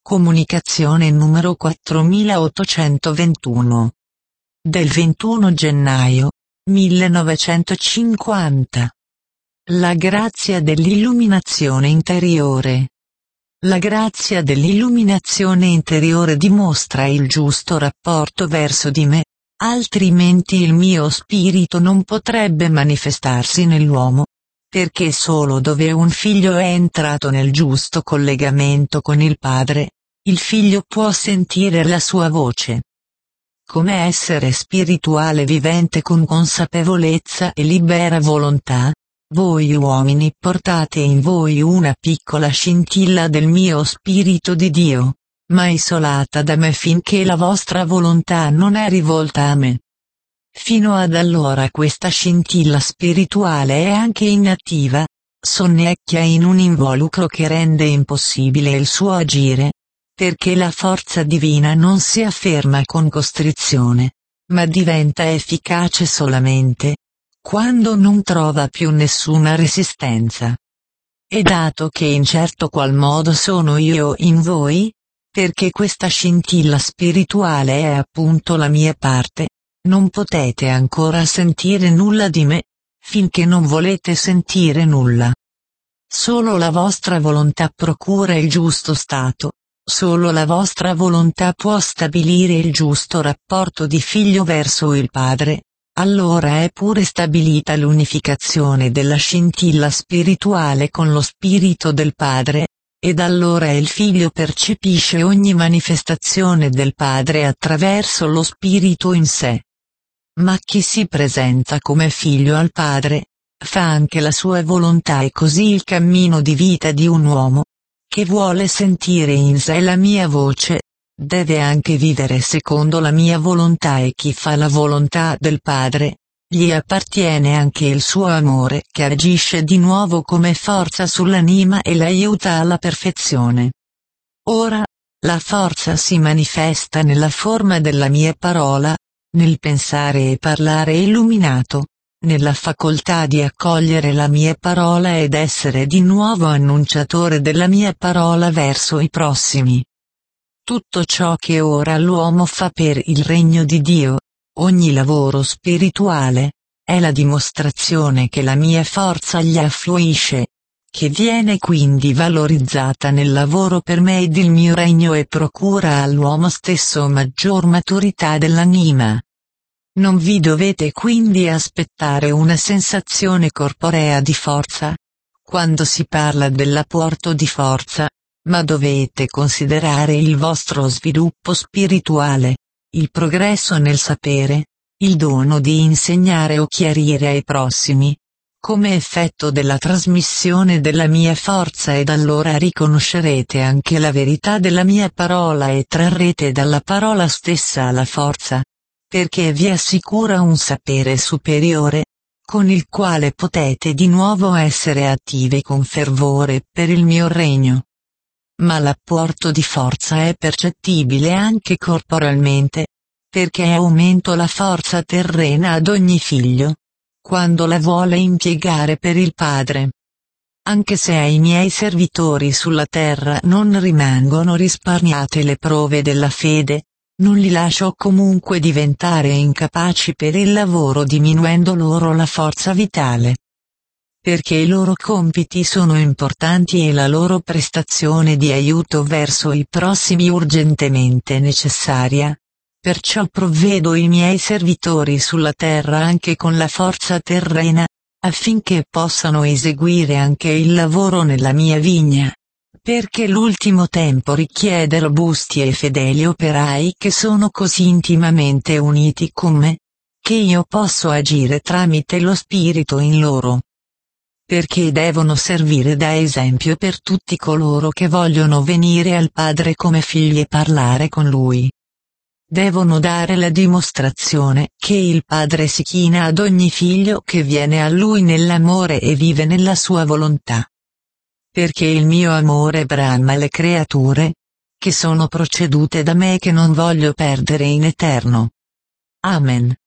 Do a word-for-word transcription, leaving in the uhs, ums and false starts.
Comunicazione numero quattromilaottocentoventuno. Del ventuno gennaio millenovecentocinquanta. La grazia dell'illuminazione interiore. La grazia dell'illuminazione interiore dimostra il giusto rapporto verso di me, altrimenti il mio spirito non potrebbe manifestarsi nell'uomo, perché solo dove un figlio è entrato nel giusto collegamento con il Padre, il figlio può sentire la sua voce. Come essere spirituale vivente con consapevolezza e libera volontà, voi uomini portate in voi una piccola scintilla del mio spirito di Dio, ma isolata da me finché la vostra volontà non è rivolta a me. Fino ad allora questa scintilla spirituale è anche inattiva, sonnecchia in un involucro che rende impossibile il suo agire, perché la forza divina non si afferma con costrizione, ma diventa efficace solamente quando non trova più nessuna resistenza. E dato che in certo qual modo sono io in voi, perché questa scintilla spirituale è appunto la mia parte, non potete ancora sentire nulla di me, finché non volete sentire nulla. Solo la vostra volontà procura il giusto stato, solo la vostra volontà può stabilire il giusto rapporto di figlio verso il Padre, allora è pure stabilita l'unificazione della scintilla spirituale con lo spirito del Padre, ed allora il figlio percepisce ogni manifestazione del Padre attraverso lo spirito in sé. Ma chi si presenta come figlio al Padre, fa anche la sua volontà e così il cammino di vita di un uomo, che vuole sentire in sé la mia voce, deve anche vivere secondo la mia volontà e chi fa la volontà del Padre, gli appartiene anche il suo amore che agisce di nuovo come forza sull'anima e l'aiuta alla perfezione. Ora, la forza si manifesta nella forma della mia parola, nel pensare e parlare illuminato, nella facoltà di accogliere la mia parola ed essere di nuovo annunciatore della mia parola verso i prossimi. Tutto ciò che ora l'uomo fa per il regno di Dio, ogni lavoro spirituale, è la dimostrazione che la mia forza gli affluisce, che viene quindi valorizzata nel lavoro per me ed il mio regno e procura all'uomo stesso maggior maturità dell'anima. Non vi dovete quindi aspettare una sensazione corporea di forza, quando si parla dell'apporto di forza, ma dovete considerare il vostro sviluppo spirituale, il progresso nel sapere, il dono di insegnare o chiarire ai prossimi, come effetto della trasmissione della mia forza ed allora riconoscerete anche la verità della mia parola e trarrete dalla parola stessa la forza, perché vi assicura un sapere superiore, con il quale potete di nuovo essere attivi con fervore per il mio regno. Ma l'apporto di forza è percettibile anche corporalmente, perché aumento la forza terrena ad ogni figlio, quando la vuole impiegare per il Padre. Anche se ai miei servitori sulla terra non rimangono risparmiate le prove della fede, non li lascio comunque diventare incapaci per il lavoro diminuendo loro la forza vitale. Perché i loro compiti sono importanti e la loro prestazione di aiuto verso i prossimi urgentemente necessaria, perciò provvedo i miei servitori sulla terra anche con la forza terrena, affinché possano eseguire anche il lavoro nella mia vigna. Perché l'ultimo tempo richiede robusti e fedeli operai che sono così intimamente uniti con me, che io posso agire tramite lo Spirito in loro. Perché devono servire da esempio per tutti coloro che vogliono venire al Padre come figli e parlare con Lui. Devono dare la dimostrazione che il Padre si china ad ogni figlio che viene a Lui nell'amore e vive nella sua volontà. Perché il mio amore brama le creature, che sono procedute da me e che non voglio perdere in eterno. Amen.